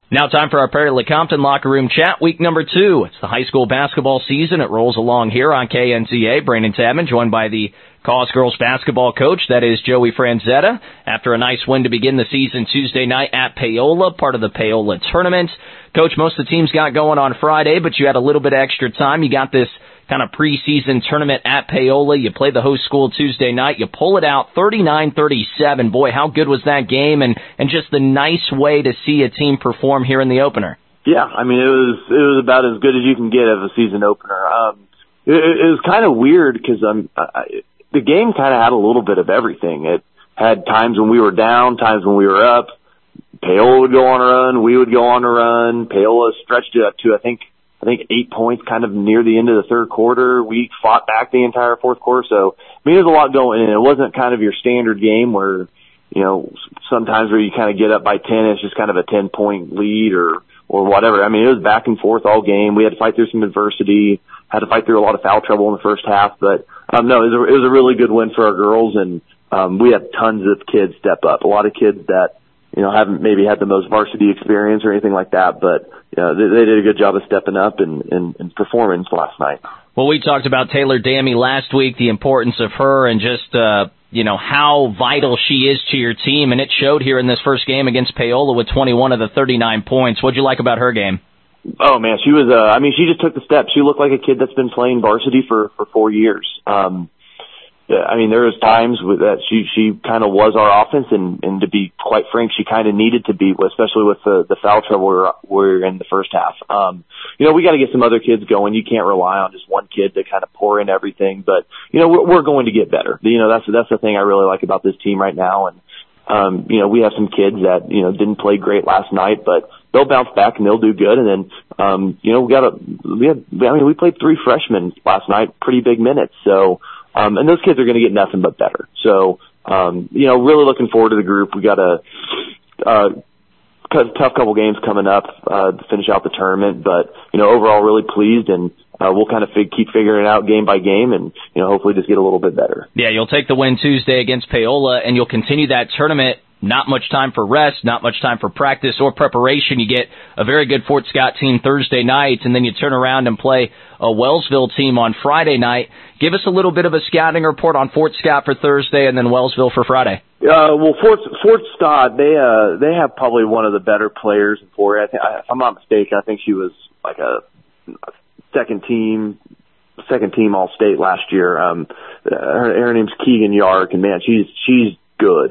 Now time for our Prairie Lecompton Locker Room Chat, week number 2. It's the high school basketball season. It rolls along here on KNCA. Brandon Tabman joined by the Cause girls basketball coach, that is Joey Franzetta, after a nice win to begin the season Tuesday night at Paola, part of the Paola tournament. Coach, most of the teams got going on Friday, but you had a little bit of extra time. You got this kind of preseason tournament at Paola. You played the host school Tuesday night. You pull it out 39-37. Boy, how good was that game, and just the nice way to see a team perform here in the opener. Yeah, I mean, it was about as good as you can get of a season opener. It was kind of weird because the game kind of had a little bit of everything. It had times when we were down, times when we were up. Paola would go on a run, we would go on a run. Paola stretched it up to, I think 8 points kind of near the end of the third quarter. We fought back the entire fourth quarter. So, I mean, there's a lot going in. It wasn't kind of your standard game where, you know, sometimes where you kind of get up by 10, it's just kind of a 10-point lead or whatever. I mean, it was back and forth all game. We had to fight through some adversity, had to fight through a lot of foul trouble in the first half. But, no, it was a really good win for our girls, and we had tons of kids step up. A lot of kids that, you know, haven't maybe had the most varsity experience or anything like that, but you know, they did a good job of stepping up and performing last night. Well, we talked about Taylor Dammy last week, the importance of her and just, you know, how vital she is to your team, and it showed here in this first game against Paola with 21 of the 39 points. What'd you like about her game? Oh, man, she was, I mean, she just took the step. She looked like a kid that's been playing varsity for 4 years. I mean, there was times that she kind of was our offense, and to be quite frank, she kind of needed to be, especially with the foul trouble we were in the first half. You know, we got to get some other kids going. You can't rely on just one kid to kind of pour in everything, but you know, we're going to get better. You know, that's the thing I really like about this team right now. And you know, we have some kids that, you know, didn't play great last night, but they'll bounce back and they'll do good. And then, you know, we played 3 freshmen last night, pretty big minutes. So, and those kids are going to get nothing but better. So, you know, really looking forward to the group. We got a tough couple games coming up to finish out the tournament, but you know, overall really pleased, and we'll kind of keep figuring it out game by game, and you know, hopefully just get a little bit better. Yeah, you'll take the win Tuesday against Paola, and you'll continue that tournament. Not much time for rest, not much time for practice or preparation. You get a very good Fort Scott team Thursday night, and then you turn around and play a Wellsville team on Friday night. Give us a little bit of a scouting report on Fort Scott for Thursday and then Wellsville for Friday. Well, Fort Scott, they have probably one of the better players in Fort. If I'm not mistaken, I think she was like a second team All-State last year. Her name's Keegan Yark, and man, she's good.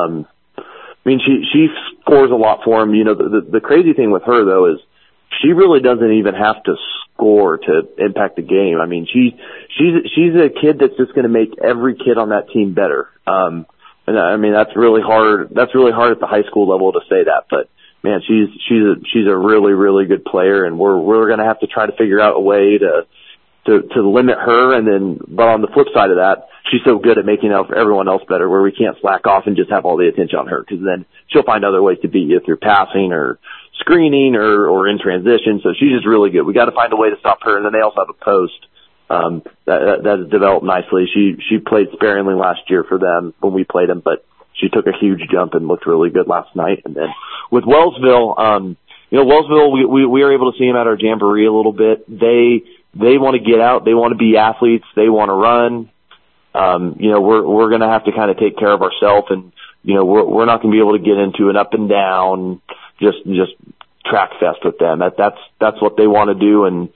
I mean, she scores a lot for him. You know, the crazy thing with her though is she really doesn't even have to score to impact the game. I mean, she's a kid that's just going to make every kid on that team better. And I mean, that's really hard. That's really hard at the high school level to say that, but man, she's a really, really good player, and we're going to have to try to figure out a way to limit her. And then, but on the flip side of that, she's so good at making everyone else better, where we can't slack off and just have all the attention on her, because then she'll find other ways to beat you through passing or screening or in transition. So she's just really good. We got to find a way to stop her. And then they also have a post that has developed nicely. She played sparingly last year for them when we played them, but she took a huge jump and looked really good last night. And then with Wellsville, you know, Wellsville, we were able to see them at our jamboree a little bit. They want to get out. They want to be athletes. They want to run. You know, we're going to have to kind of take care of ourselves, and, you know, we're not going to be able to get into an up and down, just track fest with them. That's what they want to do. And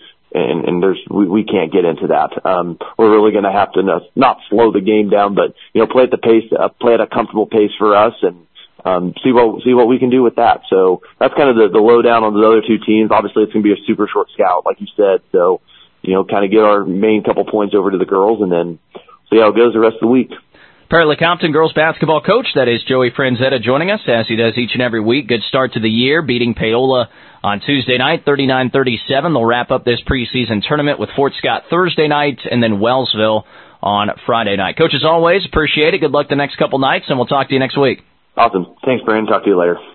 we can't get into that. We're really going to have to not slow the game down, but, you know, play at the pace, play at a comfortable pace for us, and, see what we can do with that. So that's kind of the lowdown on the other two teams. Obviously it's going to be a super short scout, like you said. So, you know, kind of get our main couple points over to the girls, and then see how it goes the rest of the week. Prairie Lecompton girls basketball coach, that is Joey Franzetta, joining us as he does each and every week. Good start to the year, beating Paola on Tuesday night, 39-37. They'll wrap up this preseason tournament with Fort Scott Thursday night and then Wellsville on Friday night. Coach, as always, appreciate it. Good luck the next couple nights, and we'll talk to you next week. Awesome. Thanks, Brandon. Talk to you later.